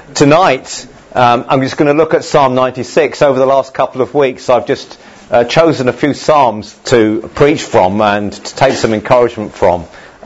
Tonight, I'm just going to look at Psalm 96. Over the last couple of weeks, I've just chosen a few Psalms to preach from and to take some encouragement from.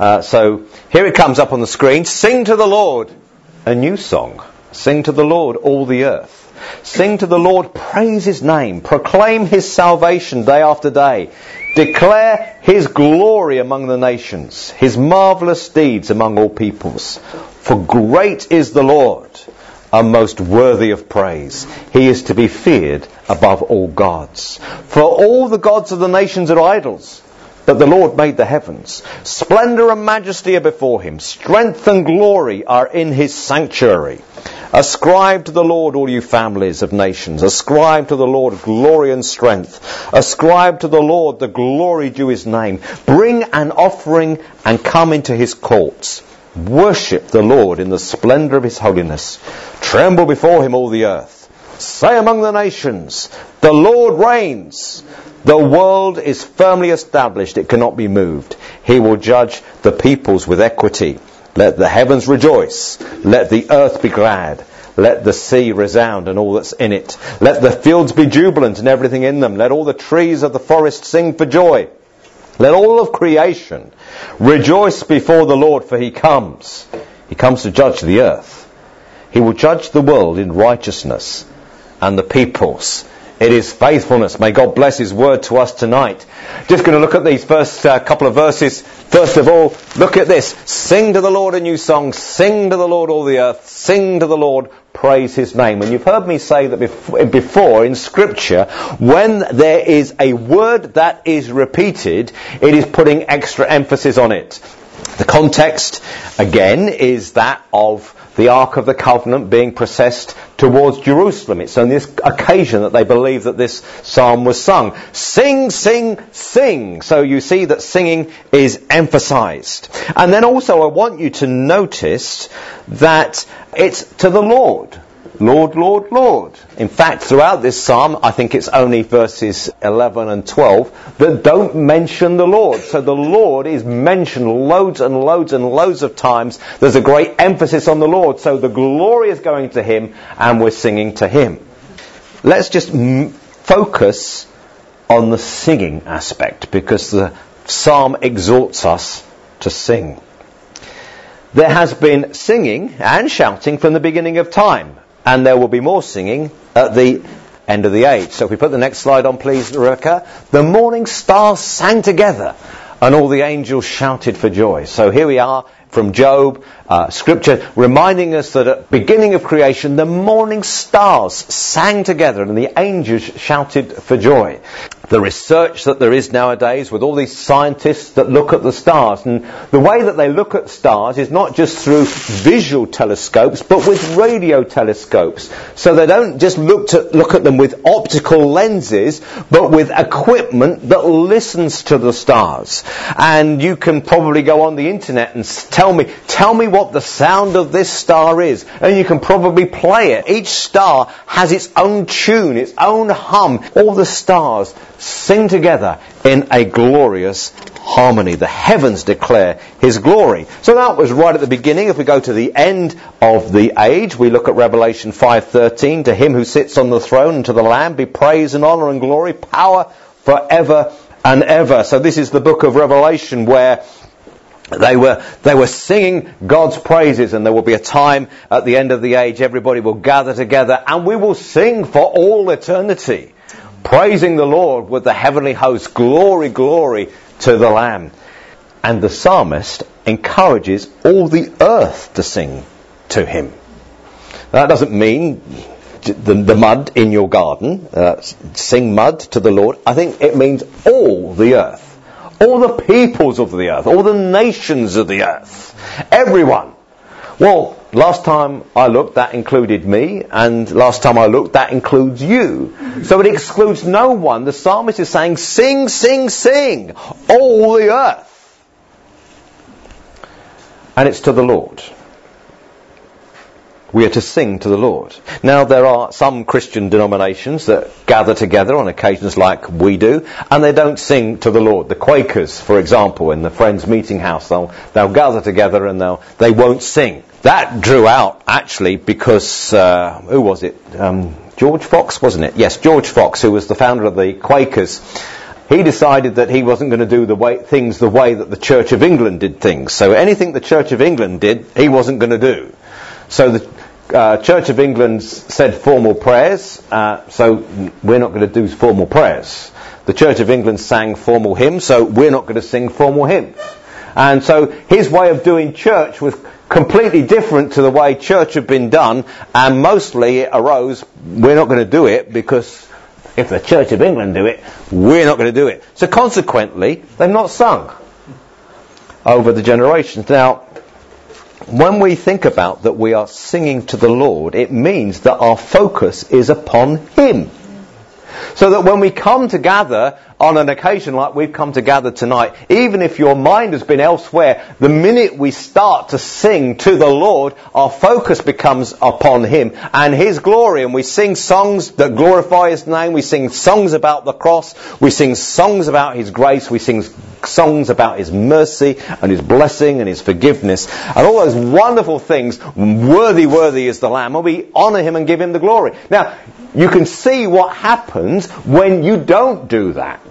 So here it comes up on the screen. Sing to the Lord a new song. Sing to the Lord, all the earth. Sing to the Lord, praise His name. Proclaim His salvation day after day. Declare His glory among the nations, His marvellous deeds among all peoples. For great is the Lord, and most worthy of praise. He is to be feared above all gods. For all the gods of the nations are idols, but the Lord made the heavens. Splendour and majesty are before Him. Strength and glory are in His sanctuary. Ascribe to the Lord, all you families of nations. Ascribe to the Lord glory and strength. Ascribe to the Lord the glory due His name. Bring an offering and come into His courts. Worship the Lord in the splendour of His holiness. Tremble before Him, all the earth. Say among the nations, the Lord reigns. The world is firmly established. It cannot be moved. He will judge the peoples with equity. Let the heavens rejoice. Let the earth be glad. Let the sea resound and all that's in it. Let the fields be jubilant and everything in them. Let all the trees of the forest sing for joy. Let all of creation rejoice before the Lord, for He comes. He comes to judge the earth. He will judge the world in righteousness and the peoples in His faithfulness. May God bless His word to us tonight. Just going to look at these first couple of verses. First of all, look at this. Sing to the Lord a new song. Sing to the Lord, all the earth. Sing to the Lord, praise His name. And you've heard me say that before in Scripture, when there is a word that is repeated, it is putting extra emphasis on it. The context, again, is that of the Ark of the Covenant being processed towards Jerusalem. It's on this occasion that they believe that this psalm was sung. Sing, sing, sing. So you see that singing is emphasized. And then also I want you to notice that it's to the Lord. Lord, Lord, Lord. In fact, throughout this psalm, I think it's only verses 11 and 12 that don't mention the Lord. So the Lord is mentioned loads and loads and loads of times. There's a great emphasis on the Lord. So the glory is going to Him and we're singing to Him. Let's just focus on the singing aspect, because the psalm exhorts us to sing. There has been singing and shouting from the beginning of time. And there will be more singing at the end of the age. So if we put the next slide on, please, Rebecca. The morning stars sang together, and all the angels shouted for joy. So here we are from Job, Scripture reminding us that at the beginning of creation, the morning stars sang together, and the angels shouted for joy. The research that there is nowadays with all these scientists that look at the stars, and the way that they look at stars is not just through visual telescopes but with radio telescopes. So they don't just look at them with optical lenses, but with equipment that listens to the stars. And you can probably go on the internet and tell me what the sound of this star is, and you can probably play it. Each star has its own tune, its own hum. All the stars sing together in a glorious harmony. The heavens declare His glory. So that was right at the beginning. If we go to the end of the age, we look at Revelation 5:13. To Him who sits on the throne and to the Lamb be praise and honour and glory, power forever and ever. So this is the book of Revelation where they were singing God's praises, and there will be a time at the end of the age everybody will gather together and we will sing for all eternity, praising the Lord with the heavenly host. Glory, glory to the Lamb. And the psalmist encourages all the earth to sing to Him. That doesn't mean the mud in your garden, sing mud to the Lord. I think it means all the earth. All the peoples of the earth, all the nations of the earth, everyone. Well, last time I looked, that included me, and last time I looked, that includes you. So it excludes no one. The psalmist is saying, sing, sing, sing, all the earth. And it's to the Lord. We are to sing to the Lord. Now, there are some Christian denominations that gather together on occasions like we do, and they don't sing to the Lord. The Quakers, for example, in the Friends Meeting House, they'll gather together and they won't sing. That drew out, actually, because, who was it? George Fox, wasn't it? Yes, George Fox, who was the founder of the Quakers. He decided that he wasn't going to do things the way that the Church of England did things. So anything the Church of England did, he wasn't going to do. So the Church of England said formal prayers, so we're not going to do formal prayers. The Church of England sang formal hymns, so we're not going to sing formal hymns. And so his way of doing church was completely different to the way church had been done, and mostly it arose, we're not going to do it because if the Church of England do it, we're not going to do it. So consequently, they've not sung over the generations. Now, when we think about that we are singing to the Lord, it means that our focus is upon Him. So that when we come to gather on an occasion like we've come to gather tonight, even if your mind has been elsewhere, the minute we start to sing to the Lord, our focus becomes upon Him and His glory. And we sing songs that glorify His name. We sing songs about the cross. We sing songs about His grace. We sing songs about His mercy and His blessing and His forgiveness. And all those wonderful things, worthy is the Lamb. And we honour Him and give Him the glory. Now, you can see what happens when you don't do that.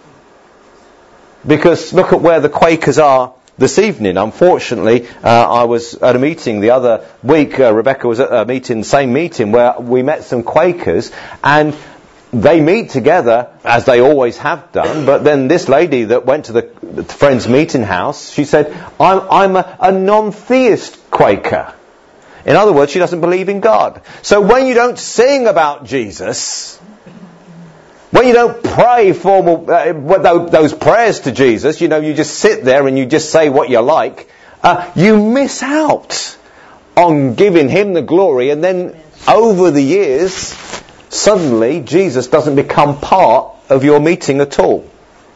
Because look at where the Quakers are this evening. Unfortunately, I was at a meeting the other week. Rebecca was at a meeting, same meeting, where we met some Quakers, and they meet together as they always have done. But then this lady that went to the Friends Meeting House, she said, I'm a non-theist Quaker. In other words, she doesn't believe in God. So when you don't sing about Jesus, when you don't pray formal those prayers to Jesus, you just sit there and you just say what you like, you miss out on giving Him the glory. And then over the years, suddenly Jesus doesn't become part of your meeting at all.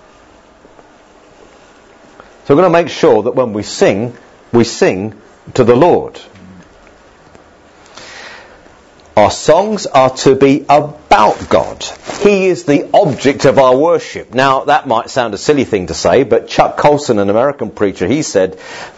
So we're going to make sure that when we sing to the Lord. Our songs are to be about God. He is the object of our worship. Now, that might sound a silly thing to say, but Chuck Colson, an American preacher, he said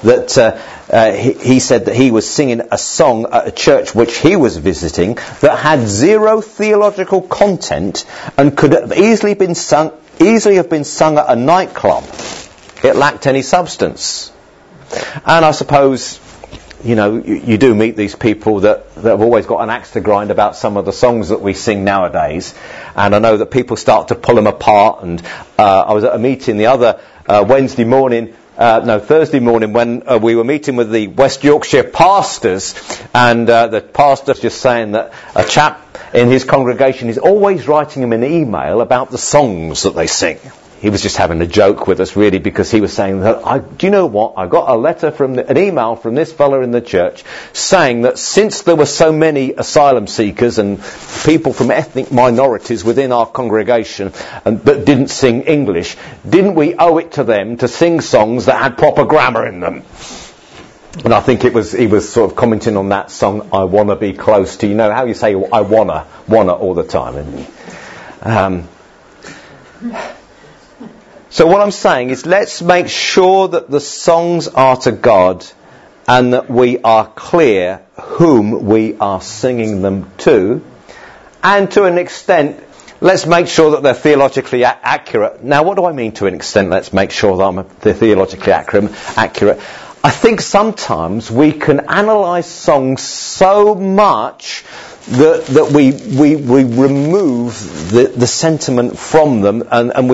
that he was singing a song at a church which he was visiting that had zero theological content and could have easily have been sung at a nightclub. It lacked any substance. And I suppose, you do meet these people that have always got an axe to grind about some of the songs that we sing nowadays. And I know that people start to pull them apart. And I was at a meeting the other Thursday morning when we were meeting with the West Yorkshire pastors. And the pastor was just saying that a chap in his congregation is always writing him an email about the songs that they sing. He was just having a joke with us, really, because he was saying that, do you know what? I got a letter an email from this fella in the church saying that since there were so many asylum seekers and people from ethnic minorities within our congregation that didn't sing English, didn't we owe it to them to sing songs that had proper grammar in them? And I think he was sort of commenting on that song, I Wanna Be Close to. You know how you say I wanna all the time, isn't it? So what I'm saying is, let's make sure that the songs are to God and that we are clear whom we are singing them to. And to an extent, let's make sure that they're theologically accurate. Now, what do I mean to an extent? Let's make sure that they're theologically accurate. I think sometimes we can analyse songs so much that we remove the sentiment from them, and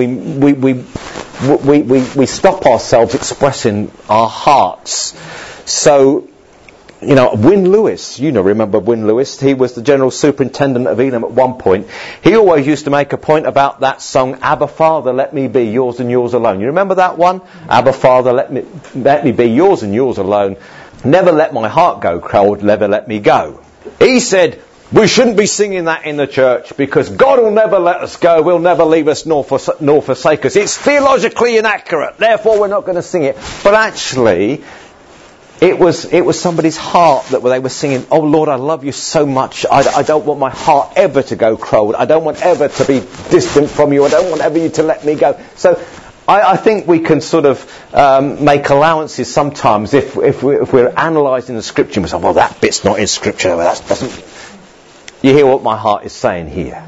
we stop ourselves expressing our hearts. So, Wynne Lewis, remember Wynne Lewis? He was the general superintendent of Elim at one point. He always used to make a point about that song, Abba Father, let me be yours and yours alone. You remember that one? Abba Father, let me be yours and yours alone. Never let my heart go cold, never let me go. He said, we shouldn't be singing that in the church because God will never let us go, will never leave us nor forsake us. It's theologically inaccurate, therefore we're not going to sing it. But actually, It was somebody's heart that they were singing, oh Lord, I love you so much. I don't want my heart ever to go cold. I don't want ever to be distant from you. I don't want ever you to let me go. So I think we can sort of make allowances sometimes if we're analysing the Scripture and we say, well, that bit's not in Scripture. That doesn't. You hear what my heart is saying here.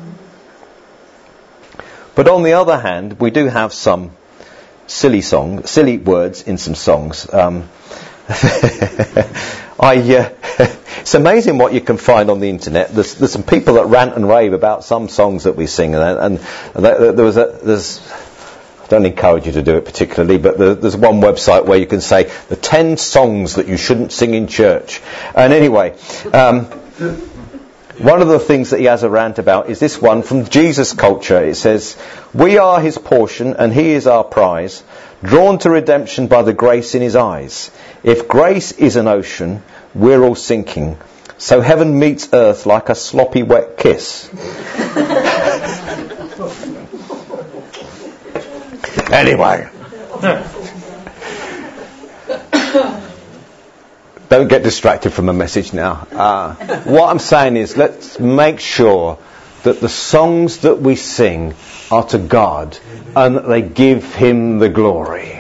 But on the other hand, we do have some silly words in some songs. It's amazing what you can find on the internet. There's some people that rant and rave about some songs that we sing, and I don't encourage you to do it particularly, but there's one website where you can say the 10 songs that you shouldn't sing in church. And anyway, one of the things that he has a rant about is this one from Jesus Culture. It says, we are his portion and he is our prize, drawn to redemption by the grace in his eyes. If grace is an ocean, we're all sinking. So heaven meets earth like a sloppy wet kiss. Anyway. Don't get distracted from a message now. What I'm saying is, let's make sure that the songs that we sing are to God and that they give him the glory.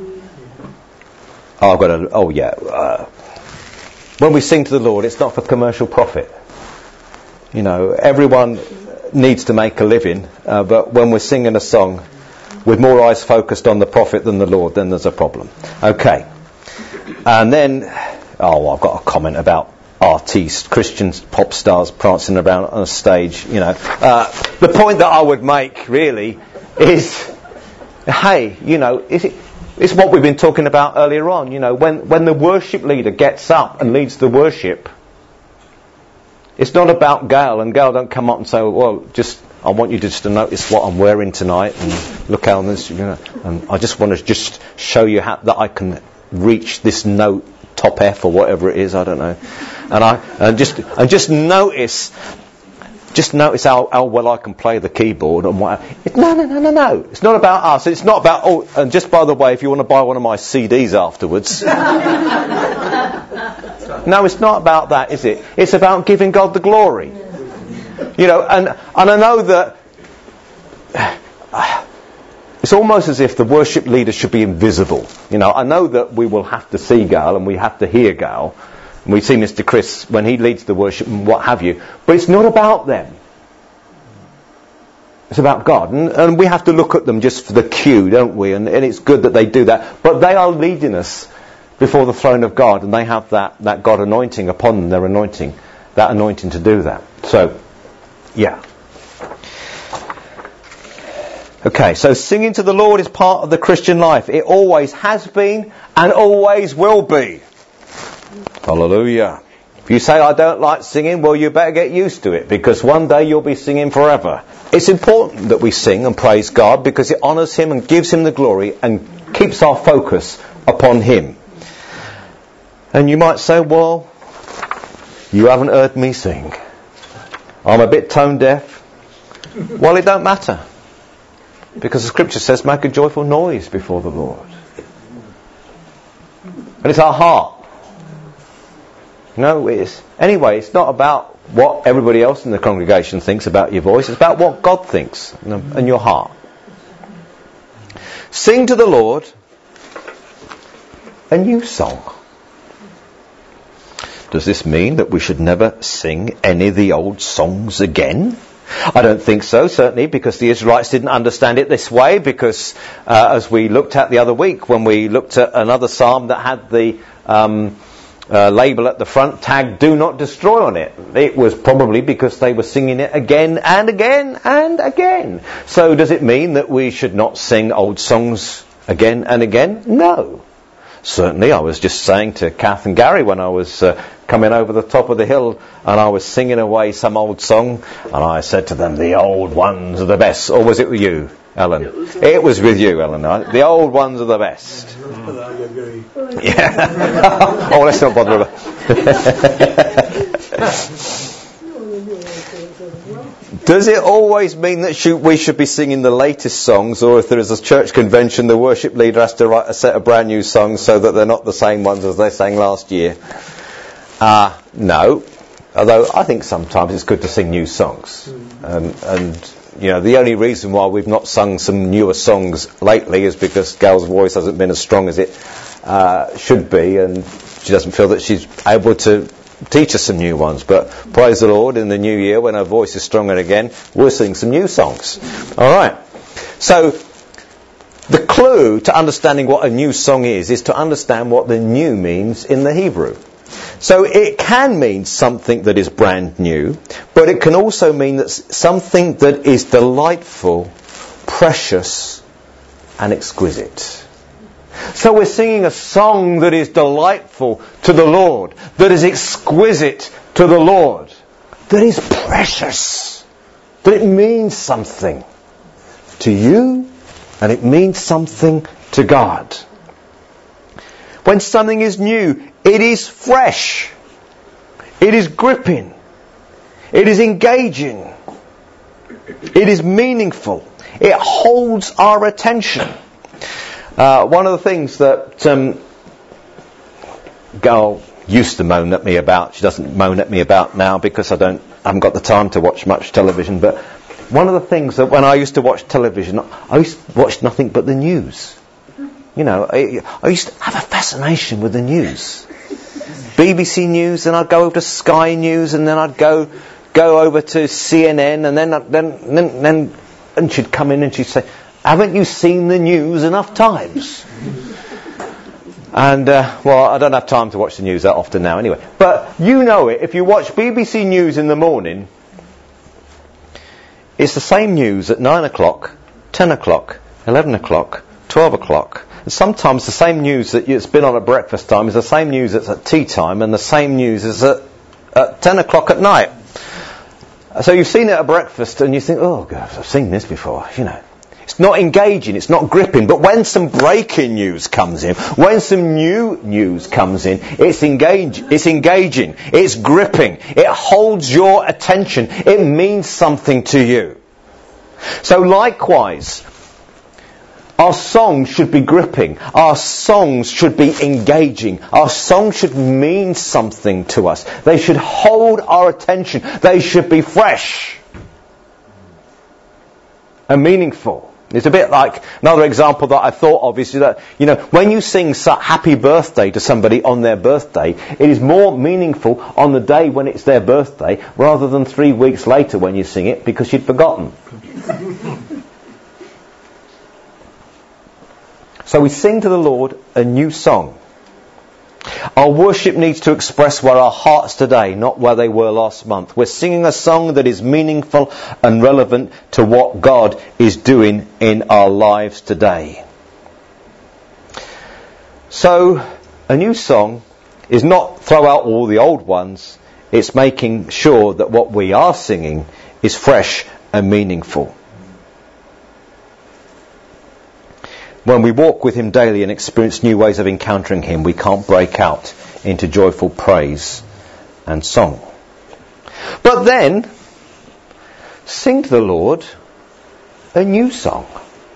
When we sing to the Lord, it's not for commercial profit. You know, everyone needs to make a living, but when we're singing a song with more eyes focused on the prophet than the Lord, then there's a problem. Okay. And then, I've got a comment about artistes, Christian pop stars prancing around on a stage, you know. The point that I would make, really, is, hey, you know, it's what we've been talking about earlier on, you know, when the worship leader gets up and leads the worship, it's not about Gail, and Gail don't come up and say, well, I want you just to notice what I'm wearing tonight, and look how this, you know, and I just want to just show you that I can reach this note, top F or whatever it is, I don't know, and just notice how well I can play the keyboard and what. No. It's not about us. It's not about. And just by the way, if you want to buy one of my CDs afterwards, no, it's not about that, is it? It's about giving God the glory. You know, and I know that it's almost as if the worship leader should be invisible. You know, I know that we will have to see Gail and we have to hear Gail. And we see Mr. Chris when he leads the worship and what have you. But it's not about them. It's about God. And we have to look at them just for the cue, don't we? And it's good that they do that. But they are leading us before the throne of God. And they have that God anointing upon them, their anointing. That anointing to do that. So, yeah. Okay, so singing to the Lord is part of the Christian life. It always has been and always will be. Hallelujah. If you say, I don't like singing, well, you better get used to it, because one day you'll be singing forever. It's important that we sing and praise God because it honours him and gives him the glory and keeps our focus upon him. And you might say, well, you haven't heard me sing. I'm a bit tone deaf. Well, it don't matter, because the scripture says, make a joyful noise before the Lord. And it's our heart. No, it's not about what everybody else in the congregation thinks about your voice. It's about what God thinks and your heart. Sing to the Lord a new song. Does this mean that we should never sing any of the old songs again? I don't think so, certainly, because the Israelites didn't understand it this way, because as we looked at the other week, when we looked at another psalm that had the label at the front, tag "Do Not Destroy" on it. It was probably because they were singing it again and again and again. So does it mean that we should not sing old songs again and again? No. Certainly, I was just saying to Kath and Gary when I was coming over the top of the hill and I was singing away some old song, and I said to them, the old ones are the best. Or was it with you, Ellen? It was with you, Ellen. The old ones are the best. Yeah. Oh, let's not bother about Does it always mean that we should be singing the latest songs, or if there is a church convention, the worship leader has to write a set of brand new songs so that they're not the same ones as they sang last year? No. Although I think sometimes it's good to sing new songs. And you know, the only reason why we've not sung some newer songs lately is because Gail's voice hasn't been as strong as it should be, and she doesn't feel that she's able to teach us some new ones. But praise the Lord, in the new year, when her voice is stronger again, we'll sing some new songs. All right. So the clue to understanding what a new song is to understand what the new means in the Hebrew. So it can mean something that is brand new, but it can also mean that something that is delightful, precious, and exquisite. So we're singing a song that is delightful to the Lord, that is exquisite to the Lord, that is precious, that it means something to you, and it means something to God. When something is new, it is fresh, it is gripping, it is engaging, it is meaningful, it holds our attention. One of the things that Gail used to moan at me about, she doesn't moan at me about now because I haven't got the time to watch much television, but one of the things that when I used to watch television, I used to watch nothing but the news. You know, I used to have a fascination with the news. BBC News, and I'd go over to Sky News, and then I'd go over to CNN, and then she'd come in and she'd say, "Haven't you seen the news enough times?" And well, I don't have time to watch the news that often now, anyway. But you know it. If you watch BBC News in the morning, it's the same news at 9 o'clock, 10 o'clock, 11 o'clock, 12 o'clock. And sometimes the same news that's been on at breakfast time is the same news that's at tea time, and the same news is at 10 o'clock at night. So you've seen it at breakfast and you think, oh God, I've seen this before, you know. It's not engaging, it's not gripping, but when some breaking news comes in, when some new news comes in, it's engaging, it's gripping, it holds your attention, it means something to you. So likewise, our songs should be gripping. Our songs should be engaging. Our songs should mean something to us. They should hold our attention. They should be fresh and meaningful. It's a bit like another example that I thought of is that, you know, when you sing happy birthday to somebody on their birthday, it is more meaningful on the day when it's their birthday rather than 3 weeks later when you sing it because you'd forgotten. So we sing to the Lord a new song. Our worship needs to express where our hearts today, not where they were last month. We're singing a song that is meaningful and relevant to what God is doing in our lives today. So a new song is not throw out all the old ones. It's making sure that what we are singing is fresh and meaningful. When we walk with Him daily and experience new ways of encountering Him, we can't break out into joyful praise and song. But then, sing to the Lord a new song.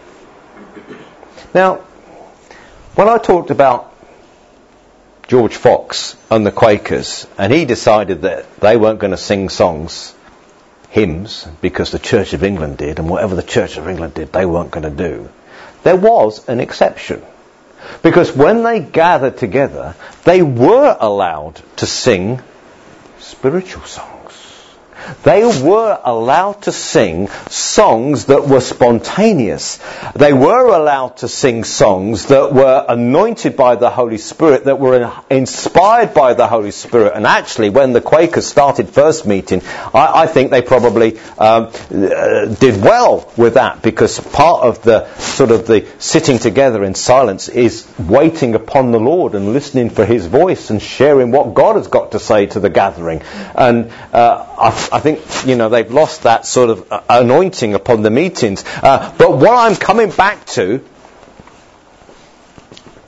Now, when I talked about George Fox and the Quakers, and he decided that they weren't going to sing songs, hymns, because the Church of England did, and whatever the Church of England did, they weren't going to do. There was an exception. Because when they gathered together, they were allowed to sing spiritual songs. They were allowed to sing songs that were spontaneous. They were allowed to sing songs that were anointed by the Holy Spirit, that were inspired by the Holy Spirit. And actually, when the Quakers started first meeting, I think they probably did well with that, because part of the sort of the sitting together in silence is waiting upon the Lord and listening for His voice and sharing what God has got to say to the gathering. And I think, you know, they've lost that sort of anointing upon the meetings. But what I'm coming back to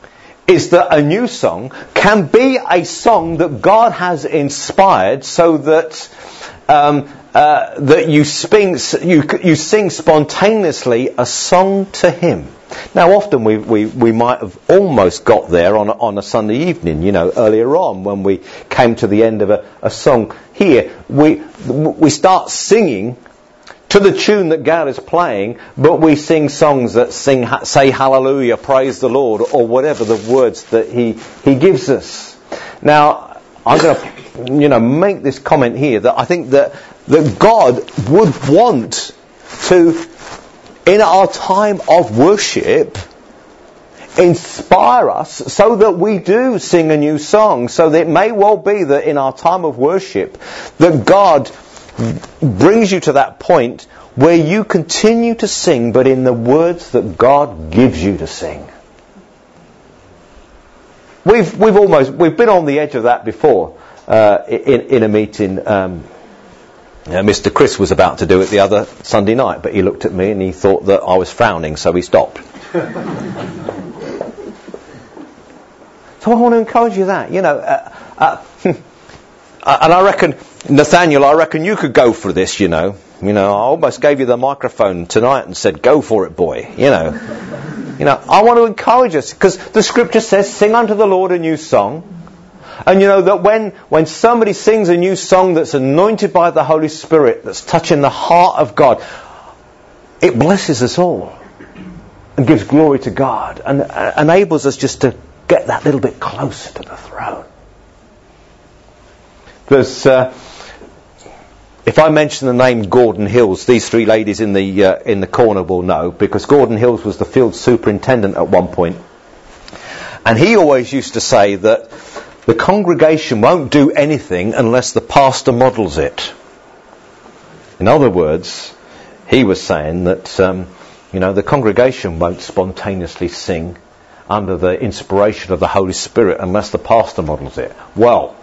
is that a new song can be a song that God has inspired so that that you sing spontaneously a song to Him. Now, often we might have almost got there on a Sunday evening, earlier on when we came to the end of a song. Here, we start singing to the tune that God is playing, but we sing songs that say hallelujah, praise the Lord, or whatever the words that He gives us. Now, I'm going to make this comment here that I think that God would want to, in our time of worship, inspire us so that we do sing a new song. So that it may well be that in our time of worship that God brings you to that point where you continue to sing, but in the words that God gives you to sing. We've been on the edge of that before in a meeting. Mr. Chris was about to do it the other Sunday night, but he looked at me and he thought that I was frowning, so he stopped. So I want to encourage you that, and I reckon, Nathaniel, you could go for this, I almost gave you the microphone tonight and said, go for it, boy, I want to encourage us, because the scripture says, sing unto the Lord a new song. And that when somebody sings a new song that's anointed by the Holy Spirit, that's touching the heart of God, it blesses us all and gives glory to God and enables us just to get that little bit closer to the throne. There's, if I mention the name Gordon Hills, these three ladies in the corner will know, because Gordon Hills was the field superintendent at one point, and he always used to say that the congregation won't do anything unless the pastor models it. In other words, he was saying that the congregation won't spontaneously sing under the inspiration of the Holy Spirit unless the pastor models it. Well,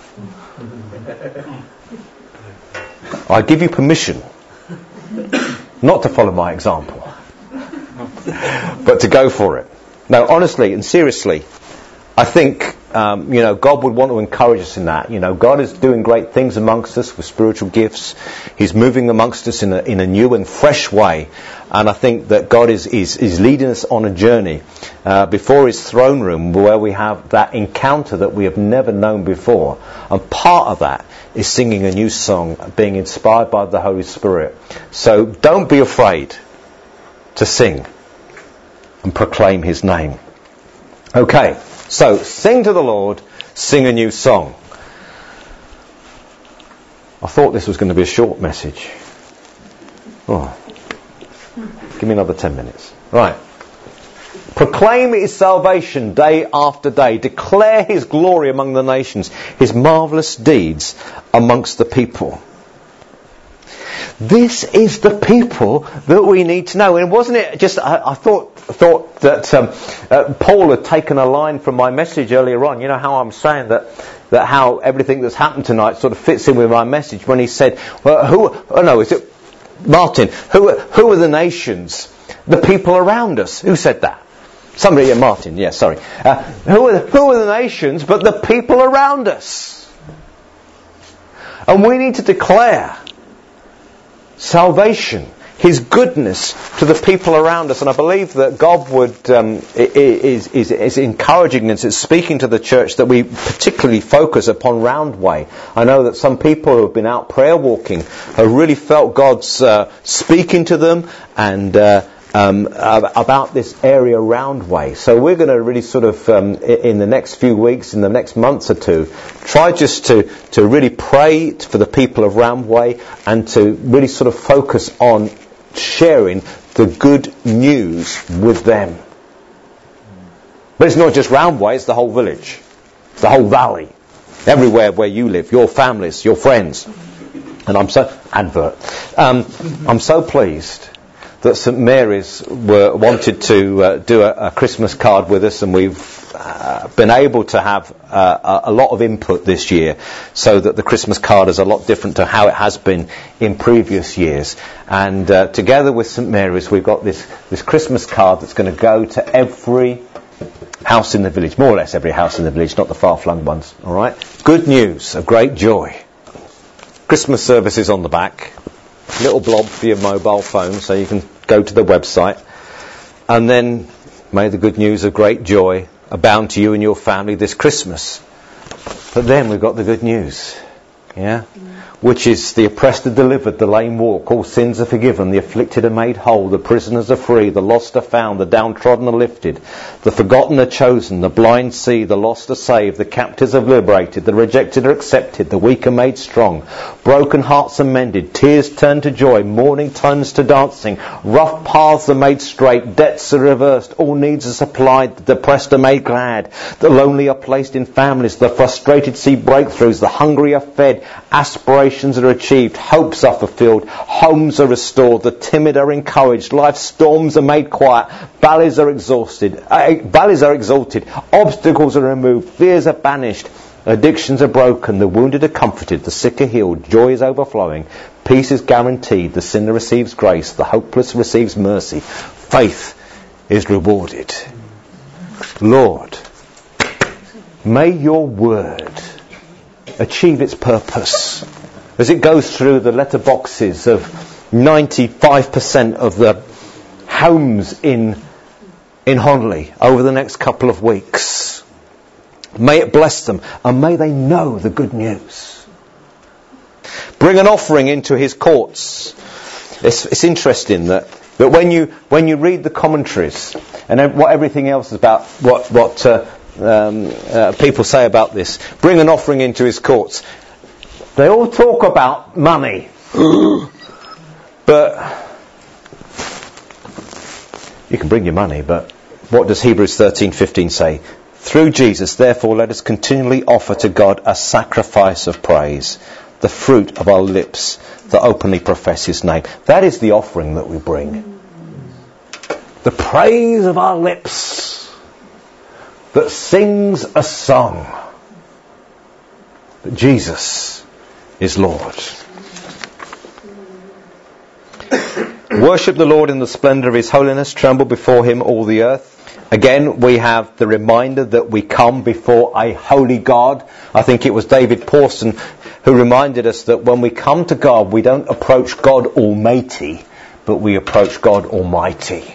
I give you permission not to follow my example, but to go for it. No, honestly and seriously, I think God would want to encourage us in that. God is doing great things amongst us with spiritual gifts. He's moving amongst us in a new and fresh way. And I think that God is leading us on a journey before His throne room where we have that encounter that we have never known before. And part of that is singing a new song, being inspired by the Holy Spirit. So don't be afraid to sing and proclaim His name. Okay. So, sing to the Lord, sing a new song. I thought this was going to be a short message. Oh, give me another 10 minutes. Right. Proclaim His salvation day after day. Declare His glory among the nations, His marvellous deeds amongst the people. This is the people that we need to know. And wasn't it just, I thought that Paul had taken a line from my message earlier on. You know how I'm saying that how everything that's happened tonight sort of fits in with my message when he said, well, Martin, who are the nations? The people around us. Who said that? Somebody, yeah, Martin, yeah, sorry. Who are the nations but the people around us? And we need to declare salvation, His goodness to the people around us. And I believe that God is encouraging us, is speaking to the church that we particularly focus upon Roundway. I know that some people who have been out prayer walking have really felt God's speaking to them and about this area Roundway. So we're going to really sort of, in the next few weeks, in the next months or two, try just to really pray for the people of Roundway and to really sort of focus on sharing the good news with them. But it's not just Roundway, it's the whole village, the whole valley, everywhere where you live, your families, your friends. And I'm so pleased that St Mary's wanted to do a Christmas card with us, and we've been able to have a lot of input this year, so that the Christmas card is a lot different to how it has been in previous years. And together with St Mary's, we've got this Christmas card that's going to go to every house in the village, more or less every house in the village, not the far-flung ones, all right? Good news of great joy. Christmas services on the back, little blob for your mobile phone so you can go to the website. And then, may the good news of great joy abound to you and your family this Christmas. But then we've got the good news, yeah? Which is the oppressed are delivered, the lame walk, all sins are forgiven, the afflicted are made whole, the prisoners are free, the lost are found, the downtrodden are lifted, the forgotten are chosen, the blind see, the lost are saved, the captives are liberated, the rejected are accepted, the weak are made strong, broken hearts are mended, tears turn to joy, mourning turns to dancing, rough paths are made straight, debts are reversed, all needs are supplied, the depressed are made glad, the lonely are placed in families, the frustrated see breakthroughs, the hungry are fed, aspirations are achieved, hopes are fulfilled, homes are restored, the timid are encouraged, life's storms are made quiet, valleys are exalted, obstacles are removed, fears are banished, addictions are broken, the wounded are comforted, the sick are healed, joy is overflowing, peace is guaranteed, the sinner receives grace, the hopeless receives mercy, faith is rewarded. Lord, may your word achieve its purpose as it goes through the letterboxes of 95% of the homes in Honley over the next couple of weeks. May it bless them, and may they know the good news. Bring an offering into his courts. It's interesting that when you read the commentaries and what everything else is about, what people say about this, bring an offering into his courts. They all talk about money. But you can bring your money, but what does Hebrews 13:15 say? Through Jesus, therefore, let us continually offer to God a sacrifice of praise, the fruit of our lips that openly profess his name. That is the offering that we bring. The praise of our lips that sings a song that Jesus is Lord. Worship the Lord in the splendour of his holiness, tremble before him all the earth. Again, we have the reminder that we come before a holy God. I think it was David Pawson who reminded us that when we come to God, we don't approach God Almighty, but we approach God Almighty.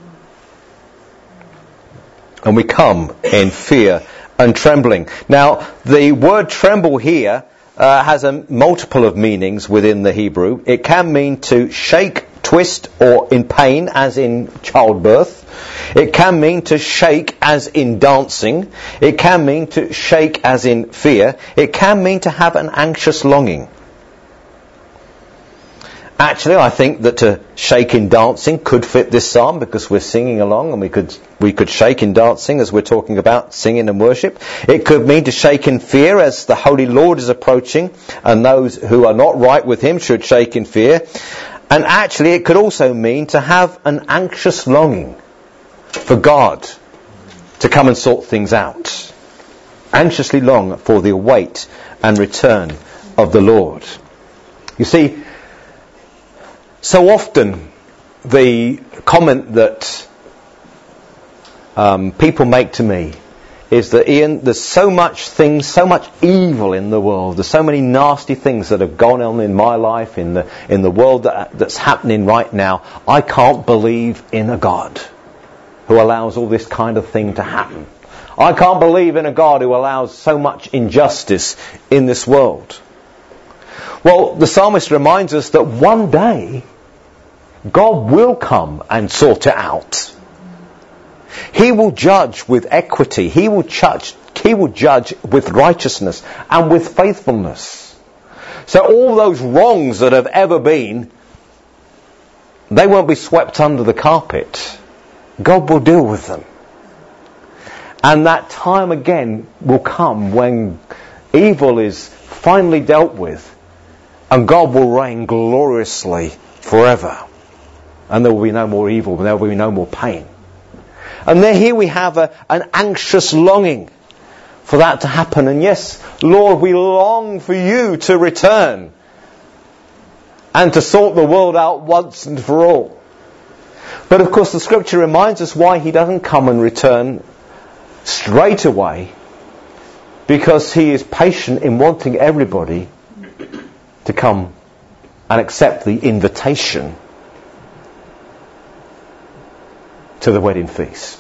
And we come in fear and trembling. Now, the word tremble here has a multiple of meanings within the Hebrew. It can mean to shake, twist, or in pain, as in childbirth. It can mean to shake as in dancing. It can mean to shake as in fear. It can mean to have an anxious longing. Actually, I think that to shake in dancing could fit this psalm because we're singing along, and we could shake in dancing as we're talking about singing and worship. It could mean to shake in fear as the Holy Lord is approaching, and those who are not right with him should shake in fear. And actually, it could also mean to have an anxious longing for God to come and sort things out. Anxiously long for the await and return of the Lord. You see, so often the comment that people make to me is that, Ian, there's so much evil in the world. There's so many nasty things that have gone on in my life, in the world that's happening right now. I can't believe in a God who allows all this kind of thing to happen. I can't believe in a God who allows so much injustice in this world. Well, the psalmist reminds us that one day God will come and sort it out. He will judge with equity. He will judge with righteousness and with faithfulness. So all those wrongs that have ever been, they won't be swept under the carpet. God will deal with them. And that time again will come when evil is finally dealt with and God will reign gloriously forever. And there will be no more evil, there will be no more pain. And then here we have an anxious longing for that to happen. And yes, Lord, we long for you to return and to sort the world out once and for all. But of course the scripture reminds us why he doesn't come and return straight away, because he is patient in wanting everybody to come and accept the invitation to the wedding feast.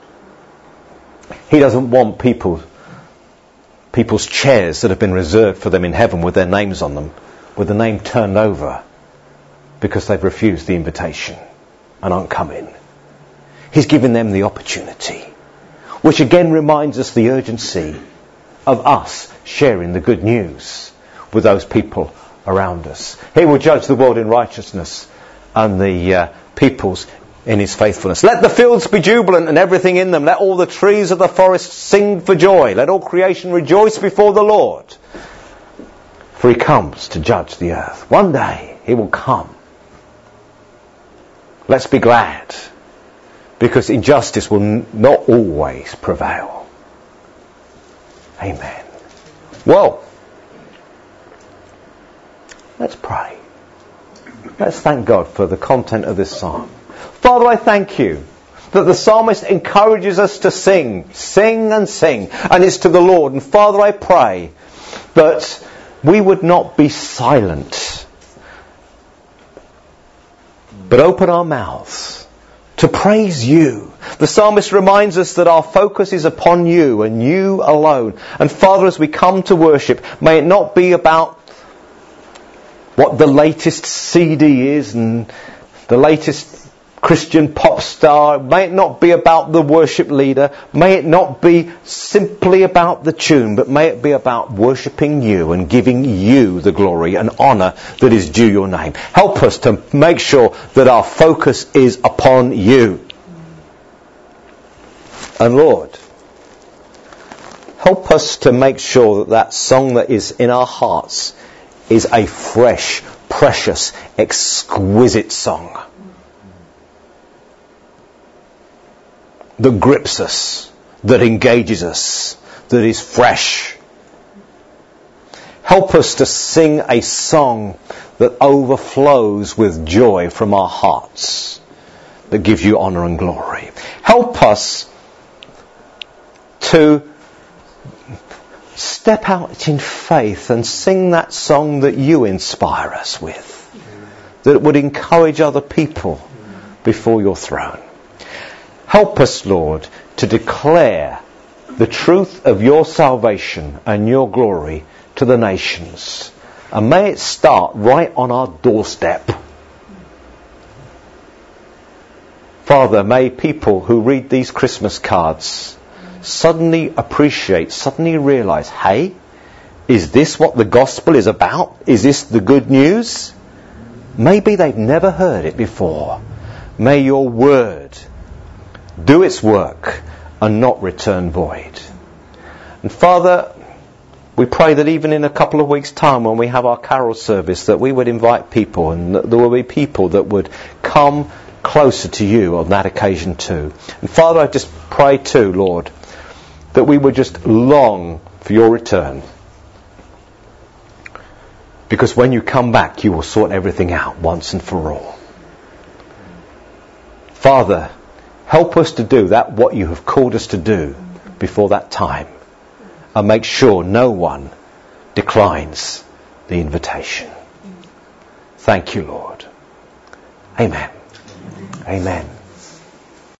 He doesn't want people's chairs that have been reserved for them in heaven with their names on them, with the name turned over because they've refused the invitation and aren't coming. He's given them the opportunity, which again reminds us the urgency of us sharing the good news with those people around us. He will judge the world in righteousness and the peoples in his faithfulness. Let the fields be jubilant and everything in them. Let all the trees of the forest sing for joy. Let all creation rejoice before the Lord. For he comes to judge the earth. One day he will come. Let's be glad, because injustice will not always prevail. Amen. Well, let's pray. Let's thank God for the content of this psalm. Father, I thank you that the psalmist encourages us to sing and sing, and it's to the Lord. And Father, I pray that we would not be silent, but open our mouths to praise you. The psalmist reminds us that our focus is upon you and you alone. And Father, as we come to worship, may it not be about what the latest CD is and the latest Christian pop star. May it not be about the worship leader. May it not be simply about the tune, but may it be about worshipping you and giving you the glory and honour that is due your name. Help us to make sure that our focus is upon you. And Lord, help us to make sure that that song that is in our hearts is a fresh, precious, exquisite song that grips us, that engages us, that is fresh. Help us to sing a song that overflows with joy from our hearts, that gives you honour and glory. Help us to step out in faith and sing that song that you inspire us with, that would encourage other people before your throne. Help us, Lord, to declare the truth of your salvation and your glory to the nations. And may it start right on our doorstep. Father, may people who read these Christmas cards suddenly appreciate, suddenly realise, hey, is this what the gospel is about? Is this the good news? Maybe they've never heard it before. May your word do its work and not return void. And Father, we pray that even in a couple of weeks' time when we have our carol service, that we would invite people and that there will be people that would come closer to you on that occasion too. And Father, I just pray too, Lord, that we would just long for your return. Because when you come back, you will sort everything out once and for all. Father, help us to do that what you have called us to do before that time. And make sure no one declines the invitation. Thank you, Lord. Amen. Amen.